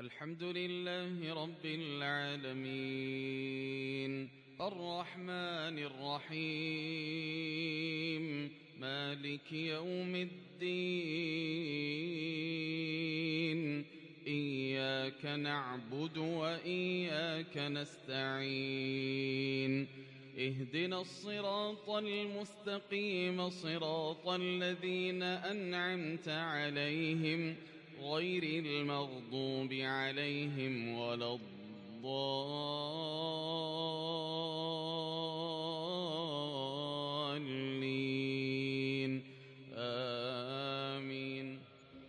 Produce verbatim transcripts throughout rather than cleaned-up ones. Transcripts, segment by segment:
الحمد لله رب العالمين الرحمن الرحيم مالك يوم الدين إياك نعبد وإياك نستعين اهدنا الصراط المستقيم صراط الذين أنعمت عليهم غير المغضوب عليهم ولا الضالين آمين.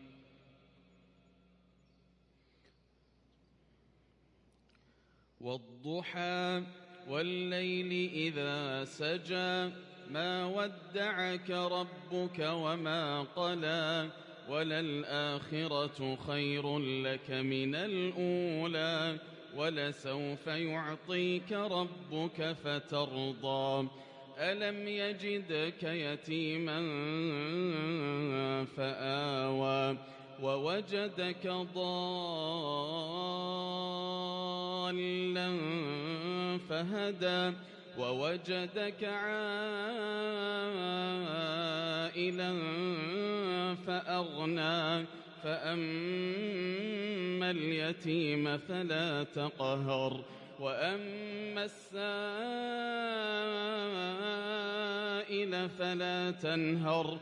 والضحى والليل إذا سجى ما ودعك ربك وما قلى وللآخرة خير لك من الأولى ولسوف يعطيك ربك فترضى ألم يجدك يتيما فآوى ووجدك ضالا فهدى ووجدك عائلا فأغنى فأما اليتيم فلا تقهر وأما السائل فلا تنهر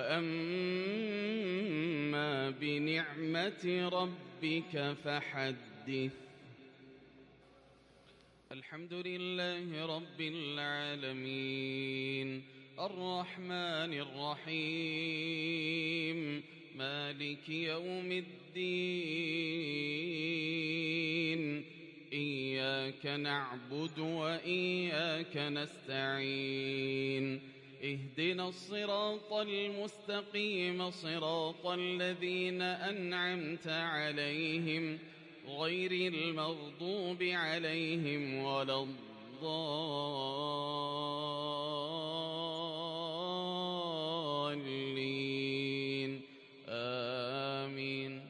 وأما بنعمة ربك فحدث. الحمد لله رب العالمين الرحمن الرحيم مالك يوم الدين إياك نعبد وإياك نستعين اهدنا الصراط المستقيم صراط الذين أنعمت عليهم غير المغضوب عليهم ولا الضالين آمين.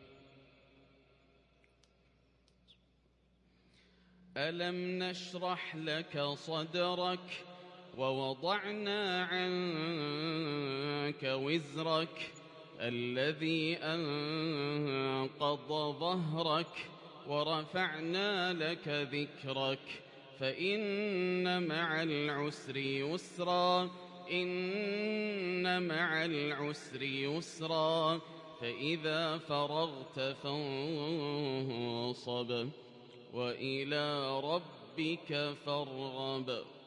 ألم نشرح لك صدرك ووضعنا عنك وزرك الذي أنقض ظهرك ورفعنا لك ذكرك فإن مع العسر يسرا إن مع العسر يسرا فإذا فرغت فانصب وإلى ربك فارغب.